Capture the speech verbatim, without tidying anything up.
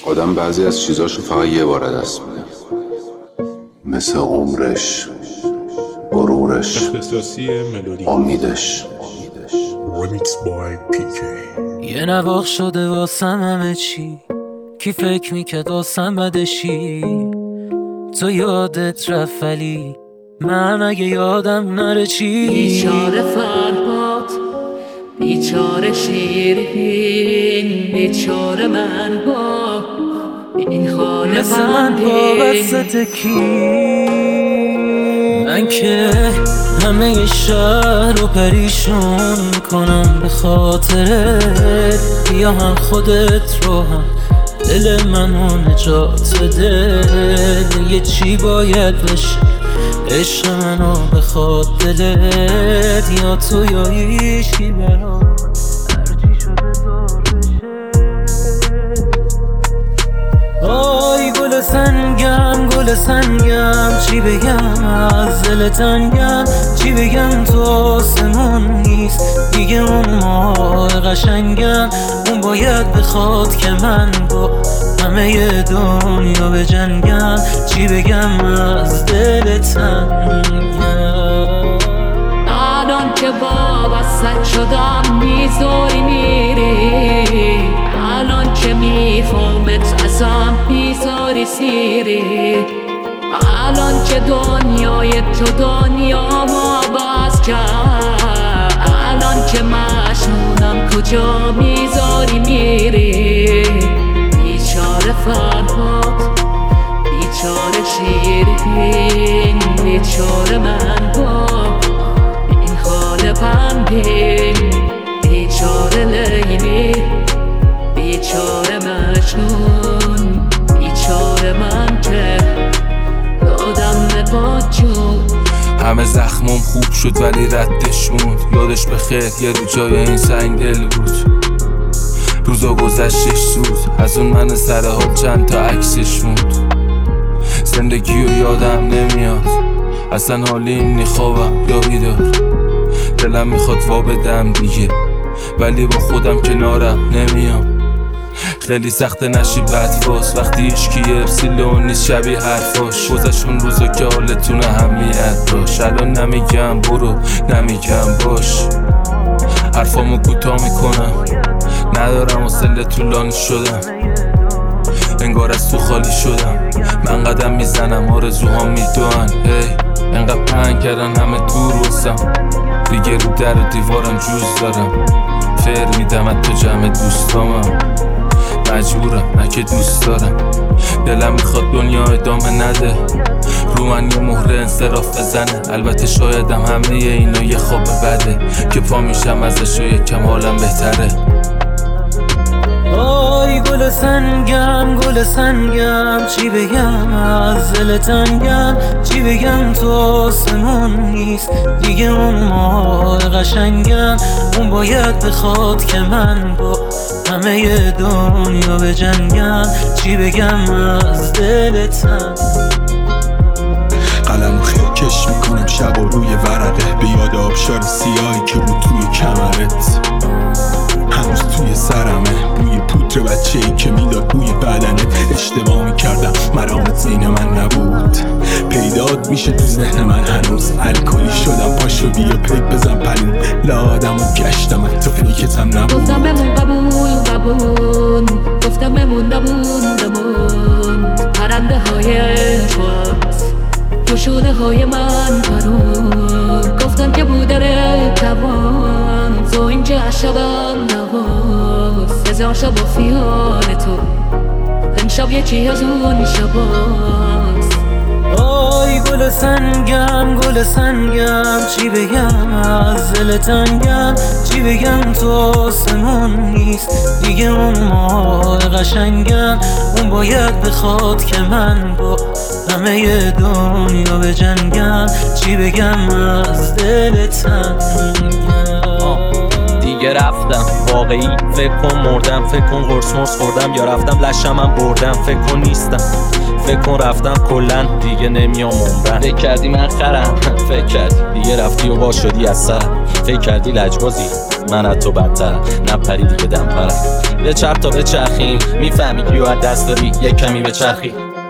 آدم بعضی از چیزاشو فقط یه بار دست میده، مثل عمرش، غرورش، امیدش. Remix by پی کی. یه نواخ شده واسم همه چی، کی فکر میکرد واسم بدشی. تو یادت رفت ولی من اگه یادم نره چی. بیچاره فرهاد، بیچاره شیرین، بیچاره من با این خانه مثل من با وسط کی. من که همه شهر رو پریشون کنم به خاطرت، بیا هم خودت رو هم دل منو نجات بده. یه چی باید بشه عشق منو بخواد دلت، یا تو یا هیچی برام هرچی شده دار بشه. آی گل سنگم گل سنگم، چی بگم از دل تنگم، چی بگم تو آسمون نیست دیگه اون ماه قشنگم. اون باید بخواد که من با همه دنیا بجنگم، چی بگم از دل تنگم. الان که وابست شدم میذاری میری، الان که میفهمت ازم میذاری سیری، الان که دنیای تو دنیا ما باز کرد، الان که مجنونم کجا میذاری میری. بیچاره فرهاد، بیچاره شیرین، بیچاره من با این حال غمگین، بیچاره لیلی، بیچاره مجنون، بیچاره من که دادم به باجون. همه زخمم خوب شد ولی ردش موند، یادش بخیر یه رو جای این سنگ دل بود. روزا گذشتش سود، از اون من سر حال چند تا عکسش موند. زندگی رو یادم نمیاد، اصلا حالیم نی خوابم یا بیدار. دلم میخواد وا بدم دیگه ولی با خودم کنارم نمیام. خیلی سخت نشی بدفاس وقتی ایشکی اپسیلون نیست شبیه حرفاش. گذشون روزا که حالتون اهمیت داشت، الان نمیگم برو نمیگم باش. حرفامو کوتاه میکنم، ندارم حوصله طولانی شدم، انگار از تو خالی شدم. من قدم میزنم آرزوهام میدوان، هی انقدر پنگ کردن همه دور واسم، دیگه رو در و دیوارم جوز دارم. فر میدم از تو جمع دوستامم، مجبورم نه که دوست دارم. دلم میخواد دنیا ادامه نده، رو من یه مهر انصراف بزنه. البته شایدم همه اینا یه خواب بده که پا میشم ازش و یکم حالم بهتره. آی گل سنگم گل سنگم، چی بگم از دل تنگم، چی بگم تو آسمون نیست دیگه اون ماه قشنگم. اون باید بخواد که من با همه دنیا بجنگم، چی بگم از دل تنگم. قلم خیلی کش میکنم شب و روی ورقه، به یاد آبشار سیاهی که بود توی کمرت. هنوز توی سرمه بوی پودر بچه ای که میداد بوی بدنت. اشتباه میکردم مرامت زین من نبود، پیدات میشه تو ذهن من هنوز. الکلی شدم پاشو بیا پیک بزن پلون، لادم و گشتم حتی پیکتم نبود. گفتم بمون قبول قبول، گفتم بمون بمون بمون. پرنده های پاس تو شونه های من پرون، گفتم که بودره توان تو اینجا شبم نواز. هزار شب و خیال تو امشب یکی از اون شباست. آی گل سنگم گل سنگم، چی بگم از دل تنگم، چی بگم تو آسمون نیست دیگه اون ماه قشنگم. اون باید بخواد که من با همه دنیا بجنگم، چی بگم از دل تنگم. دیگه رفتم واقعی فکر کن مردم، فکر کن قرص مرس خوردم یا رفتم لشمم بردم. فکر کن نیستم، فکر کن رفتم کلن دیگه نمیام عمرن. فکر کردی من خرم، فکر کردی دیگه رفتی و وا شدی از سر. فکر کردی لجبازی من از تو بدترم، نپری دیگه دم پرم. بچرخ تا بچرخیم، میفهمی کیو از دست داری، یک کمی بچرخی.